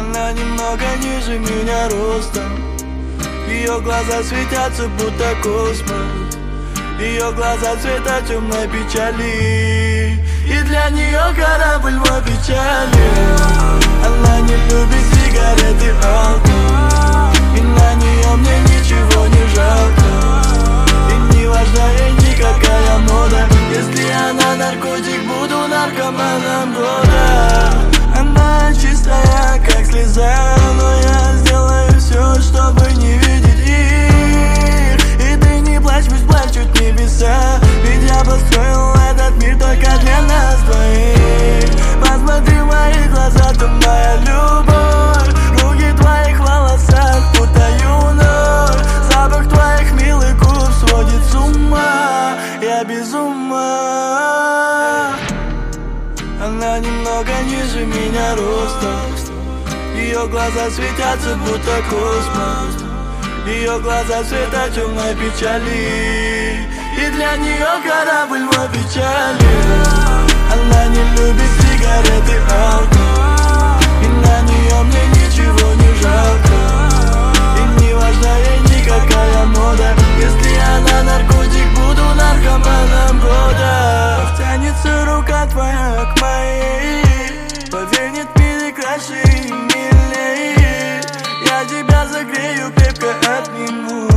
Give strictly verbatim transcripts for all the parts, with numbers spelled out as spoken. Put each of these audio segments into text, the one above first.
Она немного ниже меня ростом. Ее глаза светятся, будто космос. Ее глаза цвета темной печали. И для нее корабль мой печали. Она не любит сигареты, алкоголь. И на нее мне ничего не жалко. И не важна ей никакая мода. Если она наркотик, буду наркоманом года. Она чистая, как слеза, но я сделаю все, чтобы не видеть их. И ты не плачь, пусть плачут небеса. Ведь я построил этот мир только для нас двоих. Посмотри в мои глаза, ты моя любовь. Руки в твоих волосах, путаю ноль. Запах твоих милых губ сводит с ума. Я без ума. Она немного ниже меня ростом. Ее глаза светятся, будто космос. Ее глаза цвета темной печали. И для нее корабль мой печали. Она не любит сигареты, алкоголь. И на нее мне ничего не жалко. И не важна ей никакая мода. Если она наркотик, буду наркоманом года. Тянется рука твоя к моей. Поверь, нет мили краше и милей. Я тебя загрею, крепко обниму.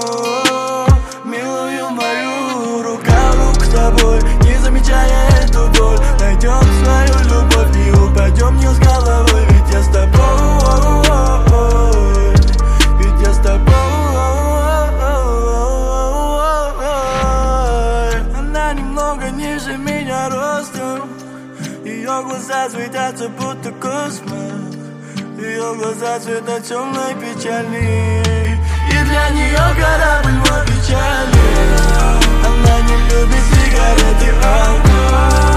Милую мою, рука в руку с тобой. Не замечая эту боль, найдем свою любовь и упадем вниз головой. Ведь я с тобой, ведь я с тобой. Она немного ниже меня ростом. Ее глаза светятся, будто космос. Ее глаза цвета темной печали. И для нее корабль мой печали. Она не любит сигареты, алкоголь.